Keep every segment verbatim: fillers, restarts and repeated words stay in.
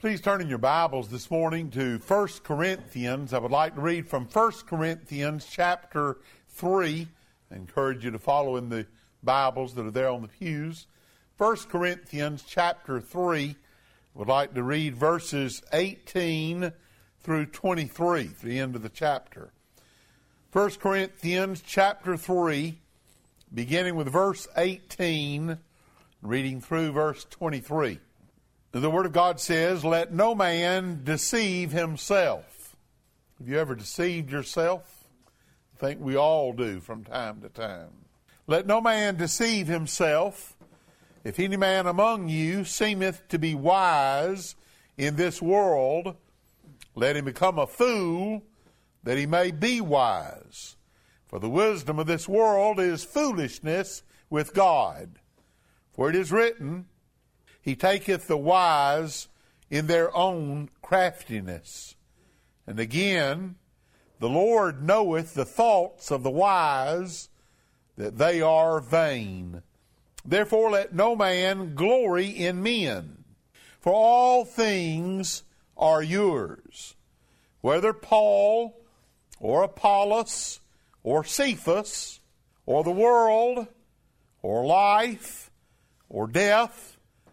Please turn in your Bibles this morning to First Corinthians. I would like to read from First Corinthians chapter three. I encourage you to follow in the Bibles that are there on the pews. First Corinthians chapter three. I would like to read verses eighteen through twenty-three, the end of the chapter. First Corinthians chapter three, beginning with verse eighteen, reading through verse twenty-three. The Word of God says, "Let no man deceive himself." Have you ever deceived yourself? I think we all do from time to time. "Let no man deceive himself. If any man among you seemeth to be wise in this world, let him become a fool, that he may be wise. For the wisdom of this world is foolishness with God. For it is written, He taketh the wise in their own craftiness. And again, the Lord knoweth the thoughts of the wise, that they are vain. Therefore let no man glory in men, for all things are yours, whether Paul or Apollos or Cephas or the world or life or death,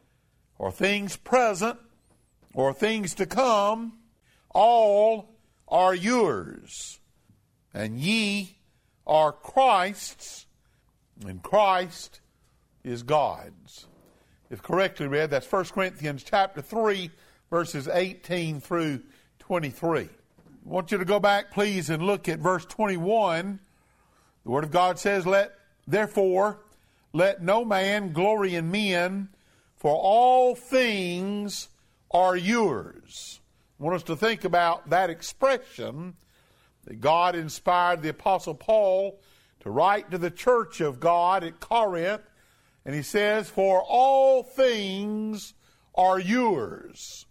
or things present, or things to come, all are yours. And ye are Christ's, and Christ is God's." If correctly read, that's First Corinthians chapter three, verses eighteen through twenty-three. I want you to go back, please, and look at verse twenty-one. The Word of God says, "Let therefore let no man glory in men, for all things are yours." I want us to think about that expression that God inspired the Apostle Paul to write to the church of God at Corinth. And he says, "For all things are yours."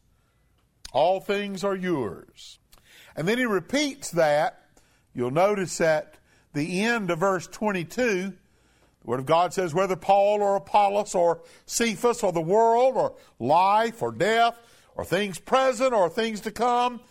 All things are yours. And then he repeats that. You'll notice at the end of verse twenty-two, the Word of God says, "Whether Paul or Apollos or Cephas or the world or life or death or things present or things to come,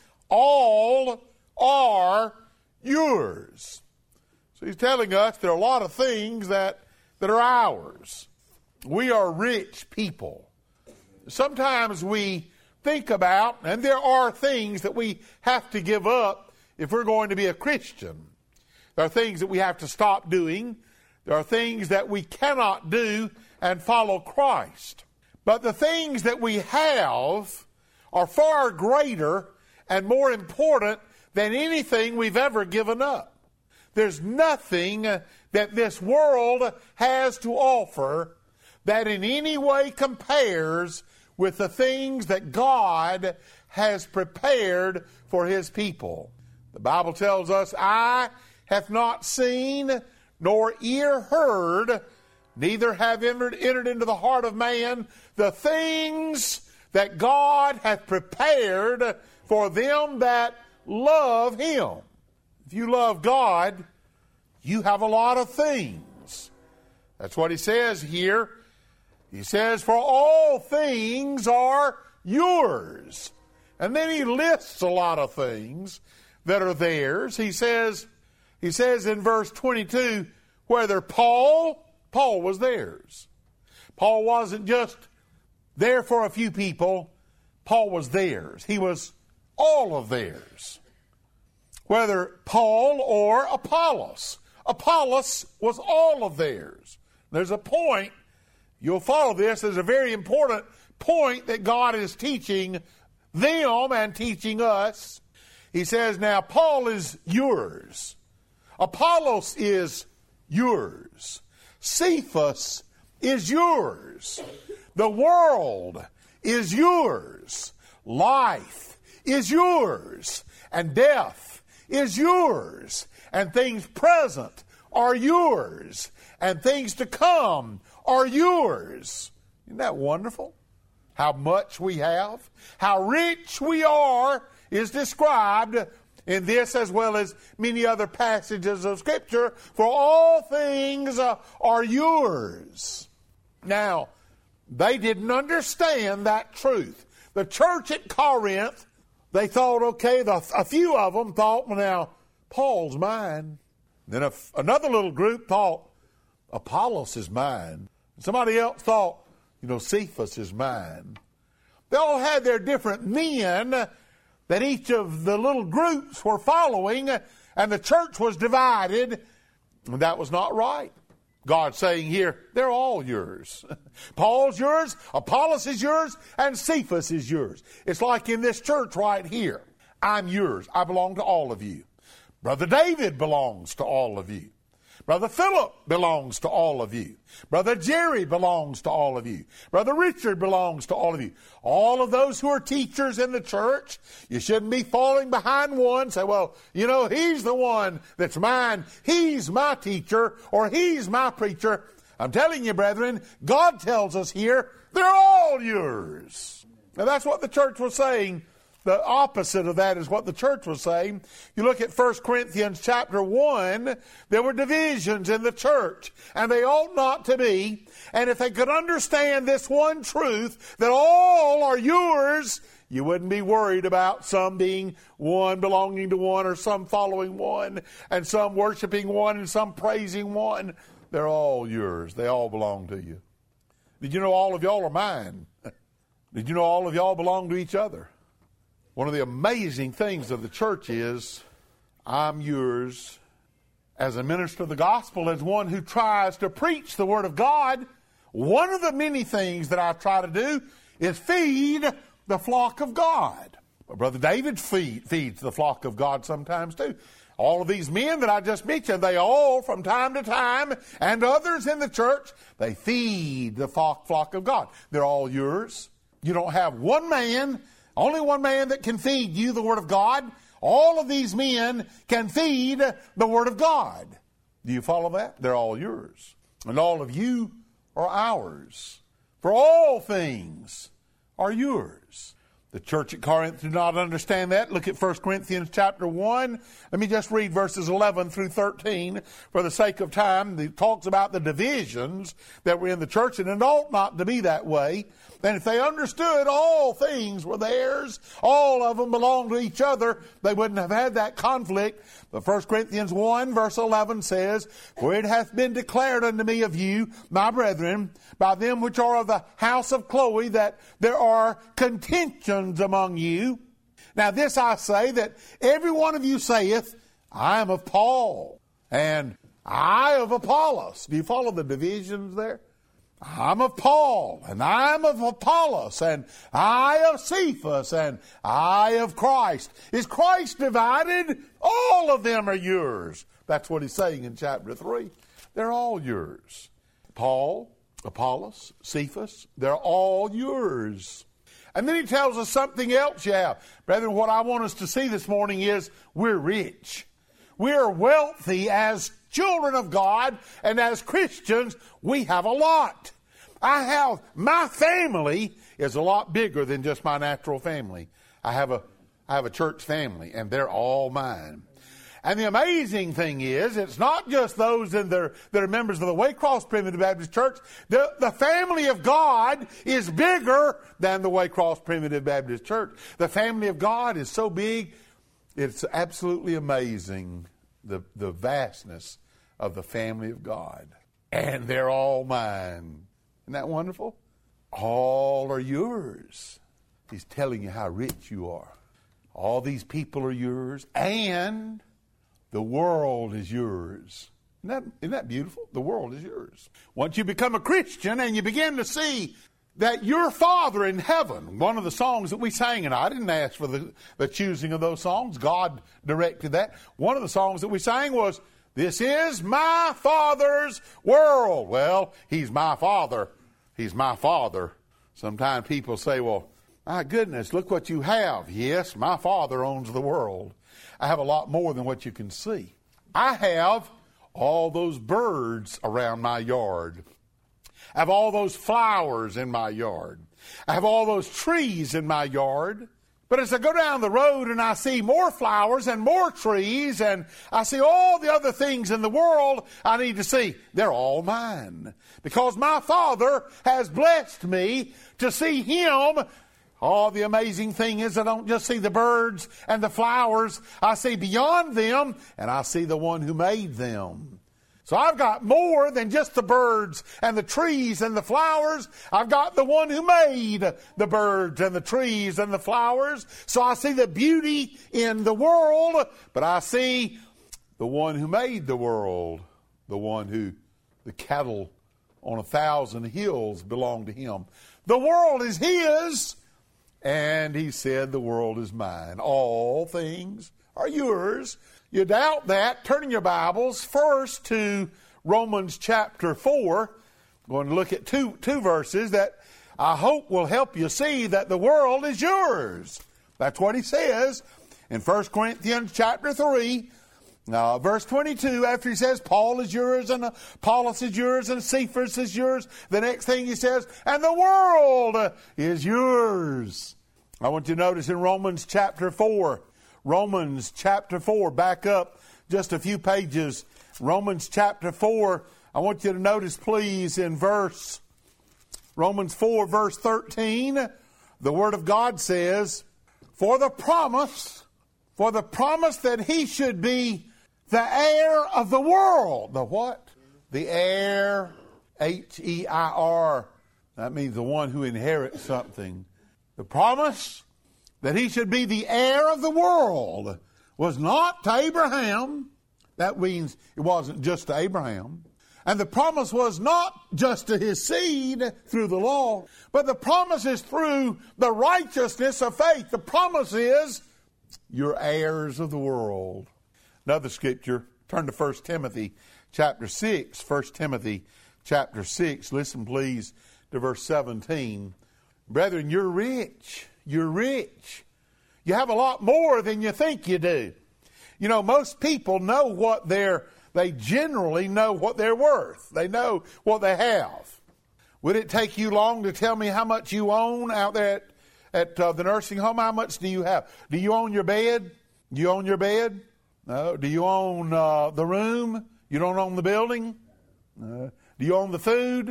all are yours." So he's telling us there are a lot of things that, that are ours. We are rich people. Sometimes we think about, and there are things that we have to give up if we're going to be a Christian. There are things that we have to stop doing. There are things that we cannot do and follow Christ. But the things that we have are far greater and more important than anything we've ever given up. There's nothing that this world has to offer that in any way compares with the things that God has prepared for His people. The Bible tells us, "Eye hath not seen, nor ear heard, neither have entered, entered into the heart of man the things that God hath prepared for them that love Him." If you love God, you have a lot of things. That's what he says here. He says, "For all things are yours." And then he lists a lot of things that are theirs. He says, He says in verse twenty-two, whether Paul, Paul was theirs. Paul wasn't just there for a few people. Paul was theirs. He was all of theirs. Whether Paul or Apollos. Apollos was all of theirs. There's a point, you'll follow this, there's a very important point that God is teaching them and teaching us. He says, now Paul is yours. Apollos is yours. Cephas is yours. The world is yours. Life is yours. And death is yours. And things present are yours. And things to come are yours. Isn't that wonderful? How much we have, how rich we are is described in this as well as many other passages of Scripture. For all things uh, are yours. Now, they didn't understand that truth. the church at Corinth, they thought, okay, the, a few of them thought, well, now, Paul's mine. Then a, another little group thought, Apollos is mine. Somebody else thought, you know, Cephas is mine. They all had their different men that each of the little groups were following, and the church was divided, and that was not right. God's saying here, they're all yours. Paul's yours, Apollos is yours, and Cephas is yours. It's like in this church right here. I'm yours. I belong to all of you. Brother David belongs to all of you. Brother Philip belongs to all of you. Brother Jerry belongs to all of you. Brother Richard belongs to all of you. All of those who are teachers in the church, you shouldn't be falling behind one. Say, well, you know, he's the one that's mine. He's my teacher, or he's my preacher. I'm telling you, brethren, God tells us here, they're all yours. Now that's what the church was saying. The opposite of that is what the church was saying. You look at First Corinthians chapter one, there were divisions in the church, and they ought not to be. And if they could understand this one truth, that all are yours, you wouldn't be worried about some being one belonging to one, or some following one, and some worshiping one, and some praising one. They're all yours. They all belong to you. Did you know all of y'all are mine? Did you know all of y'all belong to each other? One of the amazing things of the church is, I'm yours as a minister of the gospel, as one who tries to preach the Word of God. One of the many things that I try to do is feed the flock of God. But Brother David feed, feeds the flock of God sometimes too. All of these men that I just mentioned, they all, from time to time, and others in the church, they feed the flock, flock of God. They're all yours. You don't have one man, only one man that can feed you the Word of God. All of these men can feed the Word of God. Do you follow that? They're all yours. And all of you are ours. For all things are yours. The church at Corinth did not understand that. Look at First Corinthians chapter one. Let me just read verses eleven through thirteen for the sake of time. It talks about the divisions that were in the church, and it ought not to be that way. And if they understood all things were theirs, all of them belonged to each other, they wouldn't have had that conflict. But First Corinthians one verse eleven says, For it hath been declared unto me of you, my brethren, by them which are of the house of Chloe, that there are contentions among you. Now this I say, that every one of you saith, I am of Paul, and I of Apollos. Do you follow the divisions there? I'm of Paul, and I'm of Apollos, and I of Cephas, and I of Christ. Is Christ divided? All of them are yours. That's what he's saying in chapter three. They're all yours. Paul, Apollos, Cephas, they're all yours. And then he tells us something else you have. Brethren, what I want us to see this morning is we're rich. We're wealthy as children of God, and as Christians, we have a lot. I have, my family is a lot bigger than just my natural family. I have a, I have a church family, and they're all mine. And the amazing thing is, it's not just those in there that are members of the Waycross Primitive Baptist Church. The, the family of God is bigger than the Waycross Primitive Baptist Church. The family of God is so big, it's absolutely amazing, the, the vastness of the family of God. And they're all mine. Isn't that wonderful? All are yours. He's telling you how rich you are. All these people are yours, and the world is yours. Isn't that, isn't that beautiful? The world is yours. Once you become a Christian and you begin to see that your Father in heaven, one of the songs that we sang, and I didn't ask for the, the choosing of those songs. God directed that. One of the songs that we sang was, This is my Father's world. Well, He's my Father. He's my Father. Sometimes people say, well, my goodness, look what you have. Yes, my Father owns the world. I have a lot more than what you can see. I have all those birds around my yard. I have all those flowers in my yard. I have all those trees in my yard. But as I go down the road and I see more flowers and more trees, and I see all the other things in the world I need to see, they're all mine. Because my Father has blessed me to see Him Oh, the amazing thing is I don't just see the birds and the flowers. I see beyond them, and I see the one who made them. So I've got more than just the birds and the trees and the flowers. I've got the one who made the birds and the trees and the flowers. So I see the beauty in the world, but I see the one who made the world, the one who, the cattle on a thousand hills belong to him. The world is his, and he said, the world is mine. All things are yours. You doubt that? Turn in your Bibles first to Romans chapter four. I'm going to look at two, two verses that I hope will help you see that the world is yours. That's what he says in First Corinthians chapter three. Uh, verse twenty-two, after he says, Paul is yours, and Apollos is yours, and Cephas is yours, the next thing he says, and the world is yours. I want you to notice in Romans chapter four, Romans chapter four, back up just a few pages. Romans chapter four, I want you to notice, please, in verse, Romans four, verse thirteen, the Word of God says, For the promise, for the promise that he should be the heir of the world. The what? The heir, H E I R. That means the one who inherits something. The promise that he should be the heir of the world was not to Abraham. That means it wasn't just to Abraham. And the promise was not just to his seed through the law, but the promise is through the righteousness of faith. The promise is you're heirs of the world. Another scripture, turn to First Timothy chapter six. First Timothy chapter six. Listen, please, to verse seventeen. Brethren, you're rich. You're rich. You have a lot more than you think you do. You know, most people know what they're, they generally know what they're worth. They know what they have. Would it take you long to tell me how much you own out there at, at uh, the nursing home? How much do you have? Do you own your bed? Do you own your bed? No. Do you own uh, the room? You don't own the building? No. Do you own the food?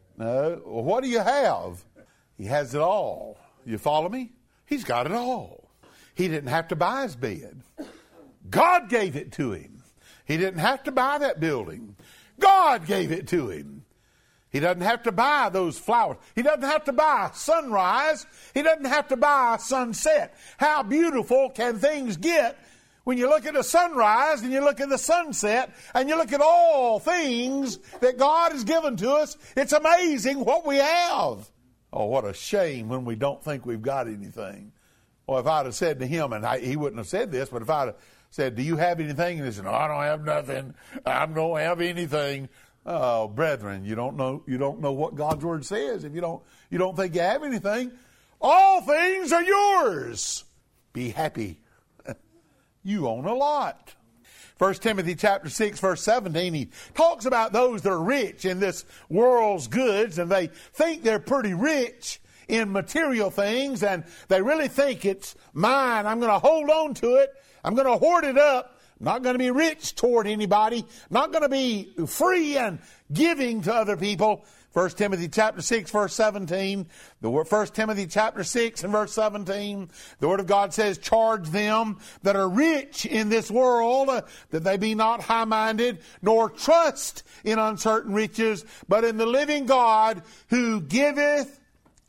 No. Well, what do you have? He has it all. You follow me? He's got it all. He didn't have to buy his bed. God gave it to him. He didn't have to buy that building. God gave it to him. He doesn't have to buy those flowers. He doesn't have to buy sunrise. He doesn't have to buy sunset. How beautiful can things get when you look at the sunrise and you look at the sunset and you look at all things that God has given to us? It's amazing what we have. Oh, what a shame when we don't think we've got anything. Well, if I'd have said to him, and I, he wouldn't have said this, but if I'd have said, do you have anything? And he said, no, I don't have nothing. I don't have anything. Oh, brethren, you don't know, you don't know what God's Word says. If you don't, you don't think you have anything, all things are yours. Be happy. You own a lot. First Timothy chapter six, verse seventeen, he talks about those that are rich in this world's goods, and they think they're pretty rich in material things, and they really think it's mine. I'm going to hold on to it. I'm going to hoard it up. I'm not going to be rich toward anybody. Not going to be free and giving to other people. First Timothy chapter six, verse seventeen. The word, First Timothy chapter six and verse seventeen. The Word of God says, charge them that are rich in this world, uh, that they be not high-minded, nor trust in uncertain riches, but in the living God, who giveth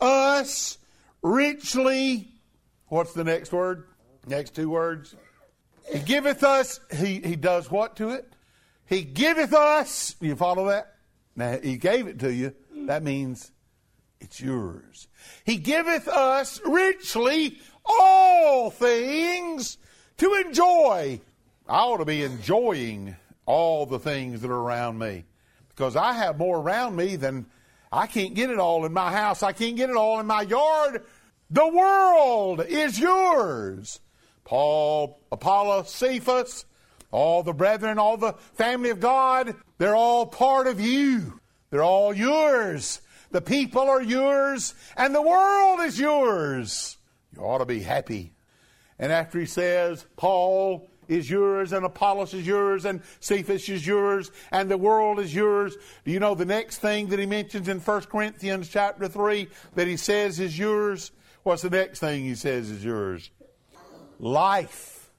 us richly. What's the next word? Next two words. He giveth us, he, he does what to it? He giveth us, you follow that? Now, he gave it to you. That means it's yours. He giveth us richly all things to enjoy. I ought to be enjoying all the things that are around me, because I have more around me than I can't get it all in my house. I can't get it all in my yard. The world is yours. Paul, Apollos, Cephas, all the brethren, all the family of God, they're all part of you. They're all yours. The people are yours, and the world is yours. You ought to be happy. And after he says, Paul is yours, and Apollos is yours, and Cephas is yours, and the world is yours, do you know the next thing that he mentions in First Corinthians chapter three that he says is yours? What's the next thing he says is yours? Life.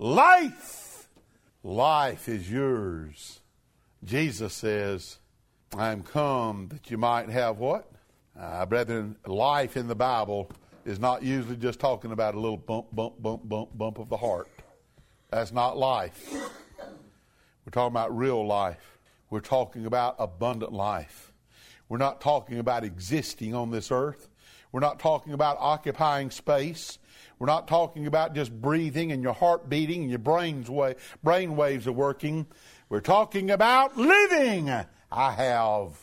Life. Life is yours. Jesus says, I am come that you might have what? Uh, brethren, life in the Bible is not usually just talking about a little bump, bump, bump, bump, bump of the heart. That's not life. We're talking about real life. We're talking about abundant life. We're not talking about existing on this earth. We're not talking about occupying space. We're not talking about just breathing and your heart beating and your brain's way, brain waves are working. We're talking about living. I have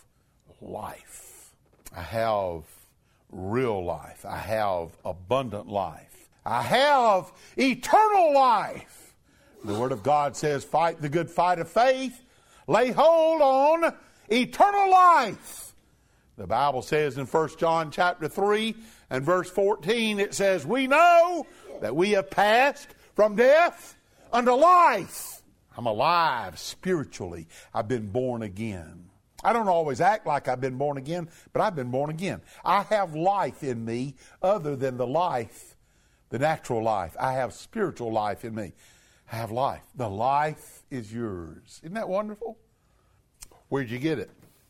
life. I have real life. I have abundant life. I have eternal life. The Word of God says, fight the good fight of faith. Lay hold on eternal life. The Bible says in First John chapter three and verse fourteen, it says, we know that we have passed from death unto life. I'm alive spiritually. I've been born again. I don't always act like I've been born again, but I've been born again. I have life in me other than the life, the natural life. I have spiritual life in me. I have life. The life is yours. Isn't that wonderful? Where'd you get it?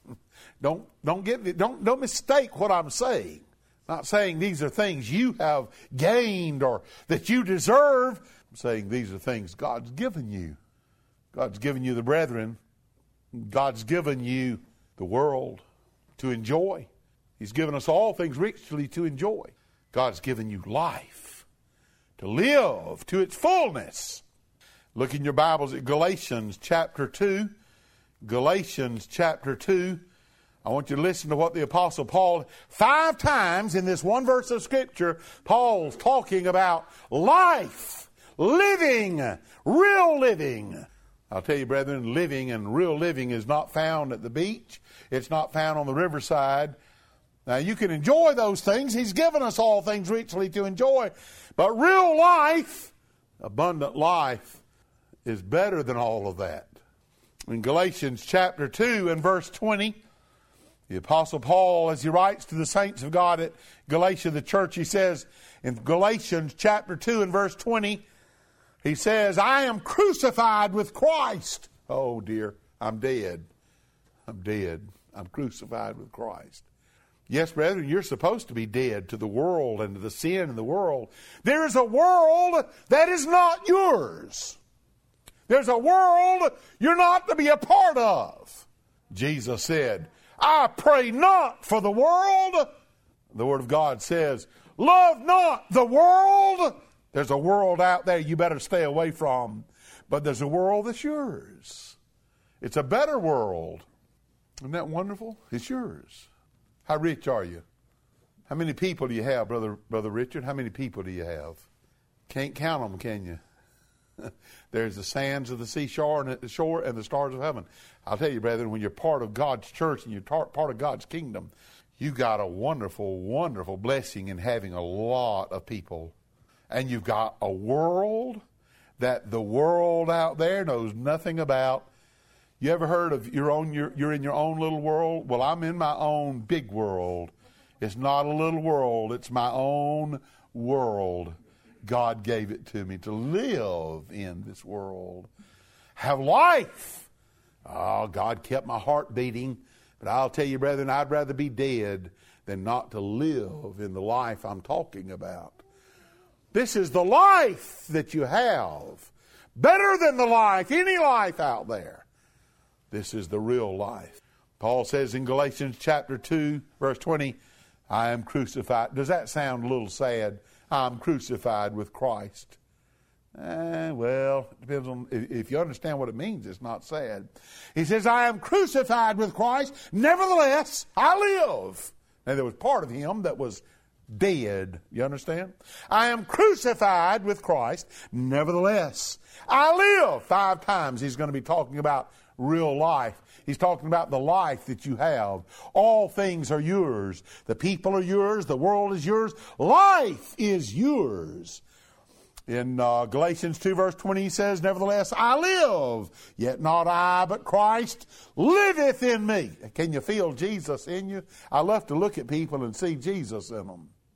Don't don't get don't don't mistake what I'm saying. I'm not saying these are things you have gained or that you deserve. I'm saying these are things God's given you. God's given you the brethren. God's given you the world to enjoy. He's given us all things richly to enjoy. God's given you life to live to its fullness. Look in your Bibles at Galatians chapter two. Galatians chapter two. I want you to listen to what the Apostle Paul, five times in this one verse of Scripture, Paul's talking about life, living, real living. I'll tell you, brethren, living and real living is not found at the beach. It's not found on the riverside. Now, you can enjoy those things. He's given us all things richly to enjoy. But real life, abundant life, is better than all of that. In Galatians chapter two and verse twenty, the Apostle Paul, as he writes to the saints of God at Galatia, the church, he says in Galatians chapter two and verse twenty, he says, I am crucified with Christ. Oh dear, I'm dead. I'm dead. I'm crucified with Christ. Yes, brethren, you're supposed to be dead to the world and to the sin in the world. There is a world that is not yours. There's a world you're not to be a part of. Jesus said, I pray not for the world. The Word of God says, love not the world. There's a world out there you better stay away from. But there's a world that's yours. It's a better world. Isn't that wonderful? It's yours. How rich are you? How many people do you have, Brother Brother Richard? How many people do you have? Can't count them, can you? There's the sands of the seashore and the shore and the stars of heaven. I'll tell you, brethren, when you're part of God's church and you're part of God's kingdom, you got a wonderful, wonderful blessing in having a lot of people. And you've got a world that the world out there knows nothing about. You ever heard of your own, you're, you're in your own little world? Well, I'm in my own big world. It's not a little world. It's my own world. God gave it to me to live in this world. Have life. Oh, God kept my heart beating. But I'll tell you, brethren, I'd rather be dead than not to live in the life I'm talking about. This is the life that you have. Better than the life, any life out there. This is the real life. Paul says in Galatians chapter two, verse twenty, I am crucified. Does that sound a little sad? I'm crucified with Christ. Eh, well, it depends on, if you understand what it means, it's not sad. He says, I am crucified with Christ. Nevertheless, I live. Now, there was part of him that was dead. You understand? I am crucified with Christ. Nevertheless, I live. Five times he's going to be talking about real life. He's talking about the life that you have. All things are yours. The people are yours. The world is yours. Life is yours. In uh, Galatians two verse twenty he says, nevertheless I live, yet not I, but Christ liveth in me. Can you feel Jesus in you? I love to look at people and see Jesus in them.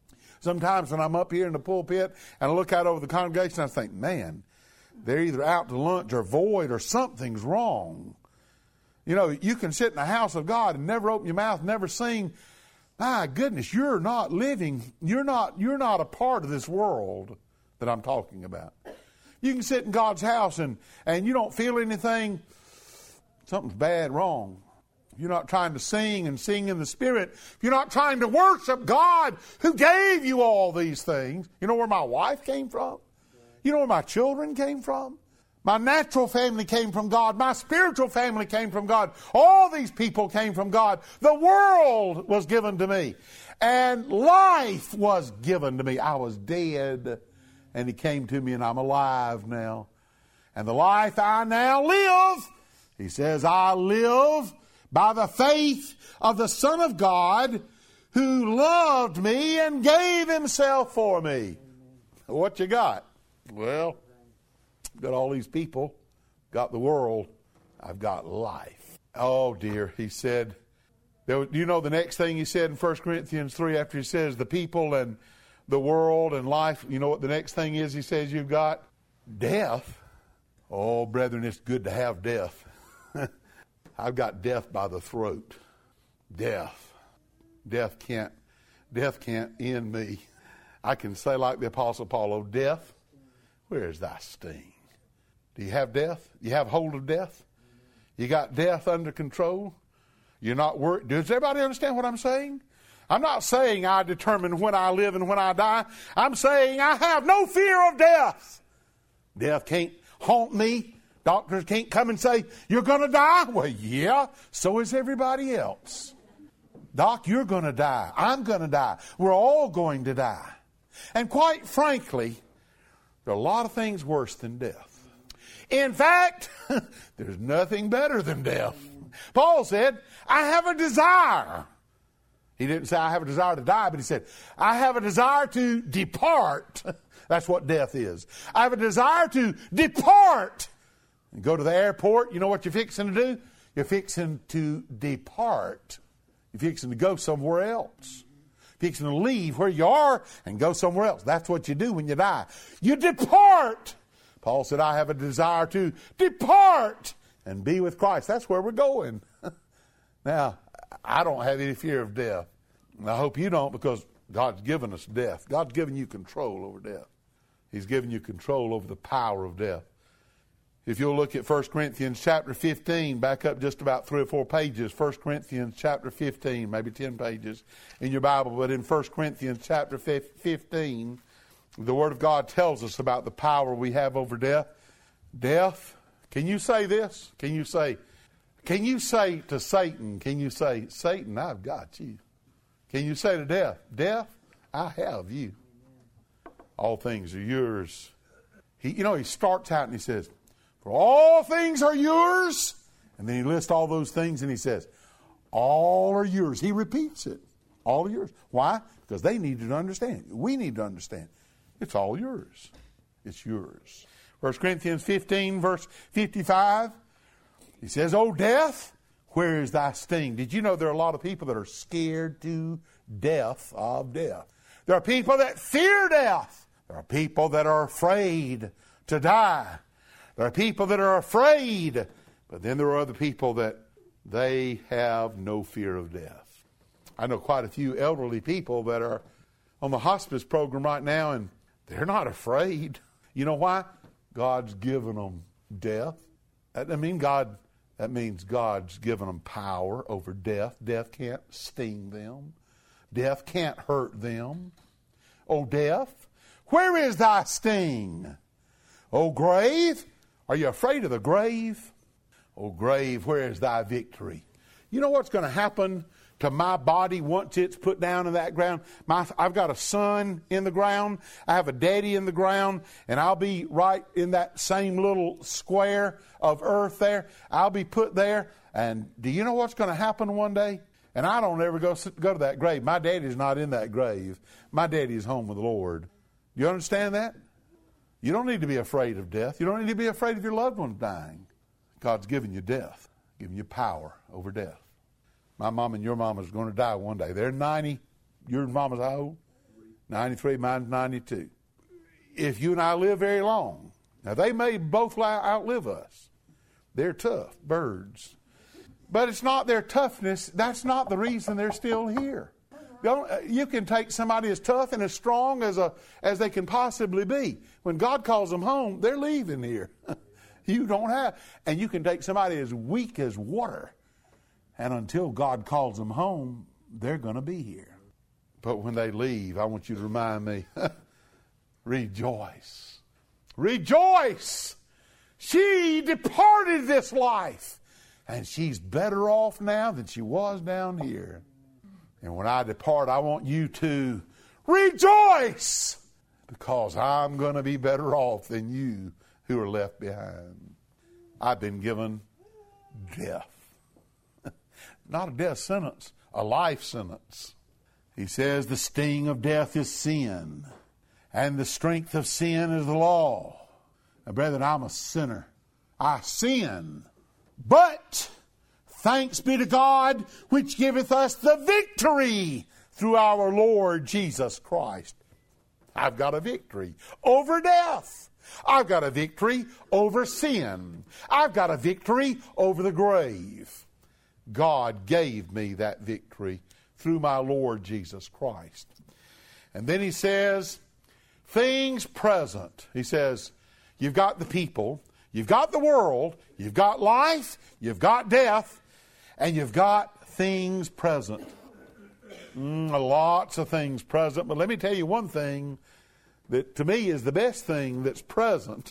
Sometimes when I'm up here in the pulpit and I look out over the congregation, I think, man, they're either out to lunch or void or something's wrong. You know, you can sit in the house of God and never open your mouth, never sing. My goodness, you're not living, you're not, you're not a part of this world that I'm talking about. You can sit in God's house and, and you don't feel anything. Something's bad wrong. If you're not trying to sing and sing in the Spirit, if you're not trying to worship God who gave you all these things. You know where my wife came from? You know where my children came from? My natural family came from God. My spiritual family came from God. All these people came from God. The world was given to me. And life was given to me. I was dead, and He came to me, and I'm alive now. And the life I now live, He says, I live by the faith of the Son of God who loved me and gave Himself for me. What you got? Well, got all these people, got the world, I've got life. Oh dear, he said, do you know the next thing he said in First Corinthians three after he says the people and the world and life, you know what the next thing is he says you've got? Death. Oh, brethren, it's good to have death. I've got death by the throat. Death. Death can't, death can't end me. I can say like the Apostle Paul, oh death, where is thy sting? Do you have death? You have hold of death? You got death under control? You're not worried. Does everybody understand what I'm saying? I'm not saying I determine when I live and when I die. I'm saying I have no fear of death. Death can't haunt me. Doctors can't come and say, you're going to die. Well, yeah, so is everybody else. Doc, you're going to die. I'm going to die. We're all going to die. And quite frankly, there are a lot of things worse than death. In fact, there's nothing better than death. Paul said, I have a desire. He didn't say I have a desire to die, but he said, I have a desire to depart. That's what death is. I have a desire to depart. And go to the airport, you know what you're fixing to do? You're fixing to depart. You're fixing to go somewhere else. You're fixing to leave where you are and go somewhere else. That's what you do when you die. You depart. Paul said, I have a desire to depart and be with Christ. That's where we're going. Now, I don't have any fear of death. And I hope you don't, because God's given us death. God's given you control over death. He's given you control over the power of death. If you'll look at First Corinthians chapter fifteen, back up just about three or four pages, First Corinthians chapter fifteen, maybe ten pages in your Bible, but in First Corinthians chapter fifteen, the Word of God tells us about the power we have over death. Death, can you say this? Can you say, can you say to Satan, can you say, Satan, I've got you? Can you say to death, death, I have you. All things are yours. He, you know, he starts out and he says, for all things are yours. And then he lists all those things and he says, all are yours. He repeats it. All are yours. Why? Because they need to understand. We need to understand. It's all yours. It's yours. First Corinthians fifteen, verse fifty-five. He says, O death, where is thy sting? Did you know there are a lot of people that are scared to death of death? There are people that fear death. There are people that are afraid to die. There are people that are afraid. But then there are other people that they have no fear of death. I know quite a few elderly people that are on the hospice program right now, and they're not afraid. You know why? God's given them death. That I mean God. That means God's given them power over death. Death can't sting them. Death can't hurt them. O death, where is thy sting? O grave, are you afraid of the grave? O grave, where is thy victory? You know what's going to happen to my body once it's put down in that ground? My, I've got a son in the ground. I have a daddy in the ground. And I'll be right in that same little square of earth there. I'll be put there. And do you know what's going to happen one day? And I don't ever go, go to that grave. My daddy's not in that grave. My daddy's home with the Lord. Do you understand that? You don't need to be afraid of death. You don't need to be afraid of your loved ones dying. God's given you death, given you power over death. My mom and your mom is going to die one day. They're ninety. Your mama's how old? ninety-three minus ninety-two. If you and I live very long, now they may both outlive us. They're tough birds. But it's not their toughness. That's not the reason they're still here. You can take somebody as tough and as strong as a as they can possibly be. When God calls them home, they're leaving here. You don't have. And you can take somebody as weak as water. And until God calls them home, they're going to be here. But when they leave, I want you to remind me, rejoice. Rejoice! She departed this life. And she's better off now than she was down here. And when I depart, I want you to rejoice, because I'm going to be better off than you who are left behind. I've been given death. Not a death sentence, a life sentence. He says the sting of death is sin, and the strength of sin is the law. Now, brethren, I'm a sinner. I sin. But thanks be to God, which giveth us the victory through our Lord Jesus Christ. I've got a victory over death. I've got a victory over sin. I've got a victory over the grave. God gave me that victory through my Lord Jesus Christ. And then he says, things present. He says, you've got the people, you've got the world, you've got life, you've got death, and you've got things present. Mm, lots of things present. But let me tell you one thing that to me is the best thing that's present.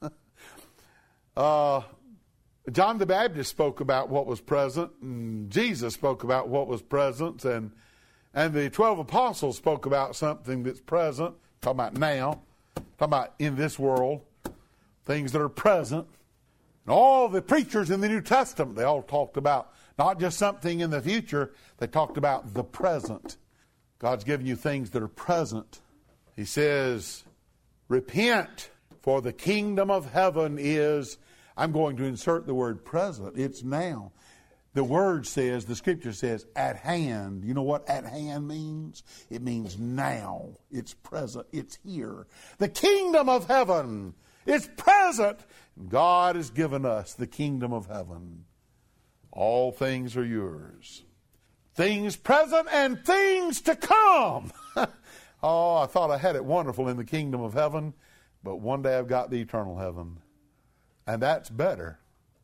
uh, John the Baptist spoke about what was present, and Jesus spoke about what was present, and and the twelve apostles spoke about something that's present, talking about now, talking about in this world, things that are present. And all the preachers in the New Testament, they all talked about not just something in the future, they talked about the present. God's given you things that are present. He says, repent, for the kingdom of heaven is, I'm going to insert the word present, it's now. The word says, the scripture says, at hand. You know what at hand means? It means now. It's present. It's here. The kingdom of heaven is present. God has given us the kingdom of heaven. All things are yours. Things present and things to come. Oh, I thought I had it wonderful in the kingdom of heaven, but one day I've got the eternal heaven. And that's better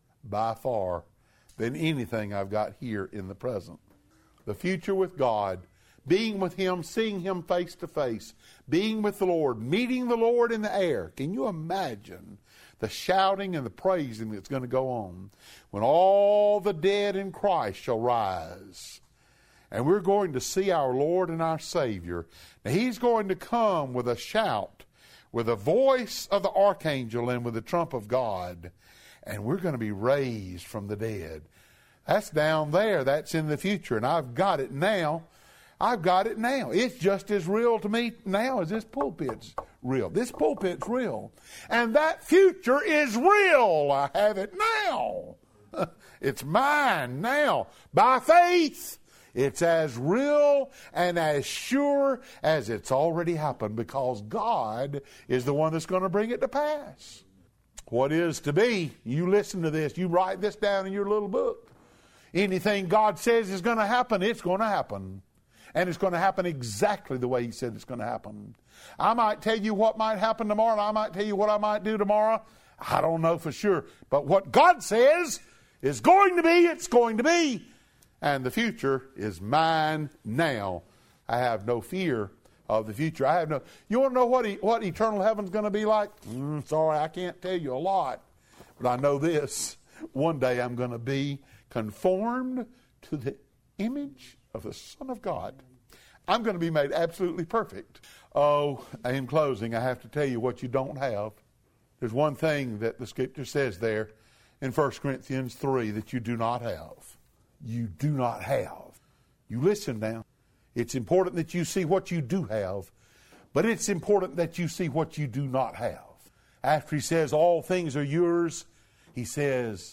by far than anything I've got here in the present. The future with God, being with Him, seeing Him face to face, being with the Lord, meeting the Lord in the air. Can you imagine the shouting and the praising that's going to go on when all the dead in Christ shall rise? And we're going to see our Lord and our Savior. Now, He's going to come with a shout, with the voice of the archangel and with the trump of God. And we're going to be raised from the dead. That's down there. That's in the future. And I've got it now. I've got it now. It's just as real to me now as this pulpit's real. This pulpit's real. And that future is real. I have it now. It's mine now. By faith. It's as real and as sure as it's already happened, because God is the one that's going to bring it to pass. What is to be, you listen to this, you write this down in your little book. Anything God says is going to happen, it's going to happen. And it's going to happen exactly the way He said it's going to happen. I might tell you what might happen tomorrow, and I might tell you what I might do tomorrow. I don't know for sure. But what God says is going to be, it's going to be. And the future is mine now. I have no fear of the future. I have no. You want to know what e- what eternal heaven's going to be like? Mm, sorry, I can't tell you a lot, but I know this: one day I'm going to be conformed to the image of the Son of God. I'm going to be made absolutely perfect. Oh, in closing, I have to tell you what you don't have. There's one thing that the Scripture says there in First Corinthians three that you do not have. You do not have. You listen now. It's important that you see what you do have, but it's important that you see what you do not have. After he says all things are yours, he says,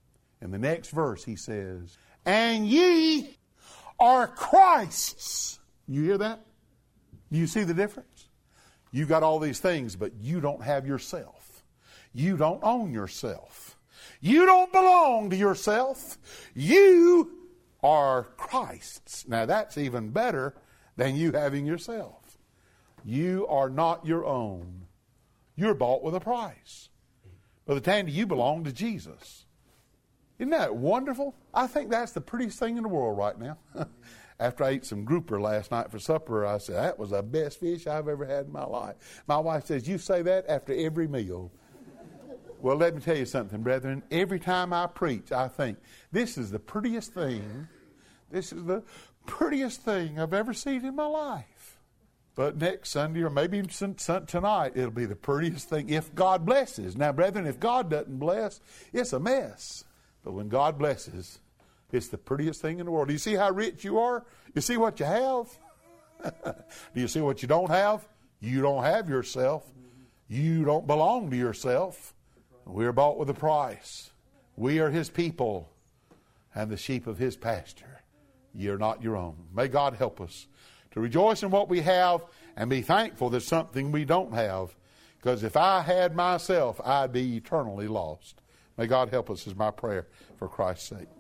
in the next verse, he says, and ye are Christ's. You hear that? Do you see the difference? You got all these things, but you don't have yourself. You don't own yourself. You don't belong to yourself. You are Christ's. Now that's even better than you having yourself. You are not your own. You're bought with a price. Brother Tandy, you belong to Jesus. Isn't that wonderful? I think that's the prettiest thing in the world right now. After I ate some grouper last night for supper, I said, that was the best fish I've ever had in my life. My wife says, you say that after every meal. Well, let me tell you something, brethren. Every time I preach, I think, this is the prettiest thing, this is the prettiest thing I've ever seen in my life. But next Sunday, or maybe even tonight, it'll be the prettiest thing if God blesses. Now, brethren, if God doesn't bless, it's a mess. But when God blesses, it's the prettiest thing in the world. Do you see how rich you are? You see what you have? Do you see what you don't have? You don't have yourself. You don't belong to yourself. We're bought with a price. We are His people and the sheep of His pasture. You're not your own. May God help us to rejoice in what we have and be thankful there's something we don't have. Because if I had myself, I'd be eternally lost. May God help us is my prayer for Christ's sake.